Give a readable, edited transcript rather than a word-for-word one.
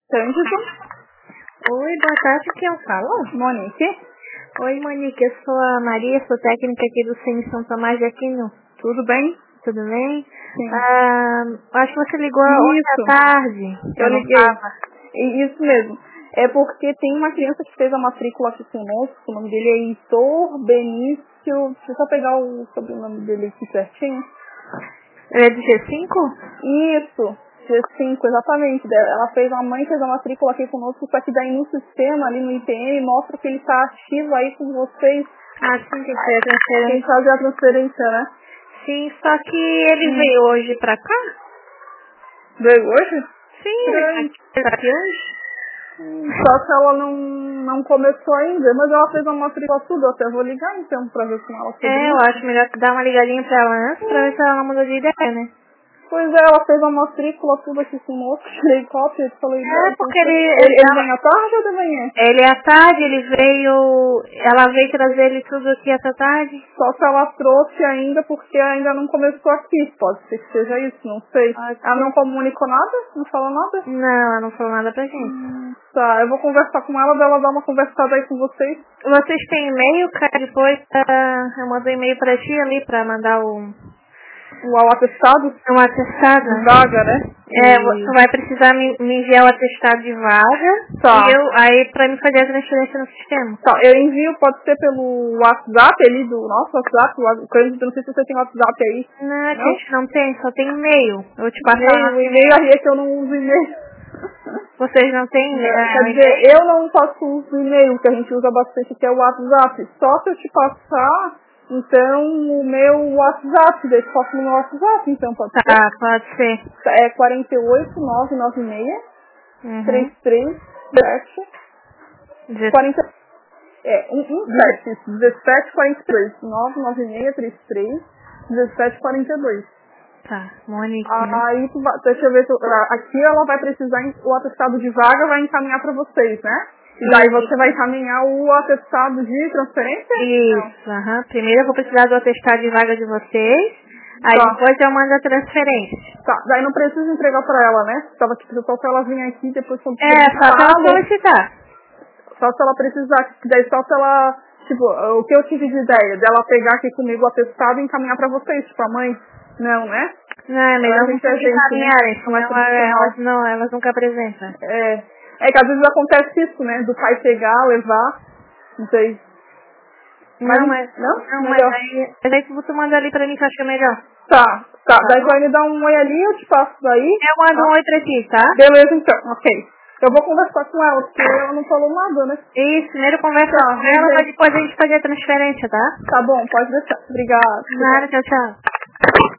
Cândido. Oi, boa tarde, quem fala? Monique. Oi, Monique, eu sou a Maria, sou técnica aqui do CIN São Tomás de Aquino. Tudo bem? Tudo bem? Sim. Acho que você ligou hoje à tarde. Eu liguei. Isso mesmo. É porque tem uma criança que fez a matrícula aqui conosco, o nome dele é Heitor Benício. Deixa eu só pegar o sobrenome dele aqui certinho. Ele é do G5? Isso, G5, exatamente. A mãe fez a matrícula aqui conosco, só que daí no sistema, ali no IPM, mostra que ele está ativo aí com vocês. Ah, sim, que foi a transferência. Tem que fazer a transferência, né? Sim, só que ele veio hoje pra cá? Veio hoje? Sim, ele tá aqui hoje. Só que ela não começou ainda, mas ela fez a matrícula tudo, eu até vou ligar então pra ver com ela sobre eu isso. acho melhor dar uma ligadinha pra ela antes, pra ver se ela mudou de ideia, né? Pois é, ela fez a matrícula tudo aqui conosco, tirei cópia e falei... Porque ele vem à tarde ou de manhã? Ele à tarde, ela veio trazer ele tudo aqui essa tarde. Só se ela trouxe ainda, porque ainda não começou aqui, pode ser que seja isso, não sei. Ela não comunicou nada? Não falou nada? Não, ela não falou nada pra gente. Tá, eu vou conversar com ela, dela dar uma conversada aí com vocês. Vocês têm e-mail, cara? Depois eu mando um e-mail pra ti ali pra mandar O atestado? um atestado. De vaga, né? Você vai precisar me enviar o atestado de vaga. Tá. E aí pra me fazer a transferência no sistema. Tá, eu envio, pode ser pelo WhatsApp ali do nosso WhatsApp, o Cândido, não sei se você tem WhatsApp aí. Não, a gente não tem, só tem e-mail. Eu vou te passar. O e-mail aí é que eu não uso e-mail. Vocês não têm e-mail? Quer dizer, eu não faço uso do e-mail, que a gente usa bastante, que é o WhatsApp. Só se eu te passar, então, o meu WhatsApp, daí eu posso no meu WhatsApp, então pode ser? Tá, pode ser. É 48996 337 40 1742 99633 1742. Tá, Monique. Aí, deixa eu ver, aqui ela vai precisar, o atestado de vaga vai encaminhar para vocês, né? E daí você vai encaminhar o atestado de transferência? Isso, Primeiro eu vou precisar do atestado de vaga de vocês, aí depois eu mando a transferência. Tá, daí não precisa entregar para ela, né? Tava aqui, só se ela vir aqui depois quando só pra ela solicitar. Só se ela precisar, daí só se ela, tipo, o que eu tive de ideia, dela pegar aqui comigo o atestado e encaminhar para vocês, tipo, a mãe, não, né? Não, é melhor não encaminharem, senão elas nunca apresentam. É que às vezes acontece isso, né, do pai pegar, levar, não sei. Mas aí você manda ali pra mim que eu acho que é melhor. Tá, daí vai me dar um oi ali, eu te passo daí. Eu mando um oi pra ti, tá? Beleza então, ok. Eu vou conversar com ela, porque ela não falou nada, né? Isso, primeiro conversa com ela, pra depois a gente fazer a transferência, tá? Tá bom, pode deixar. Obrigada. Nada, tchau.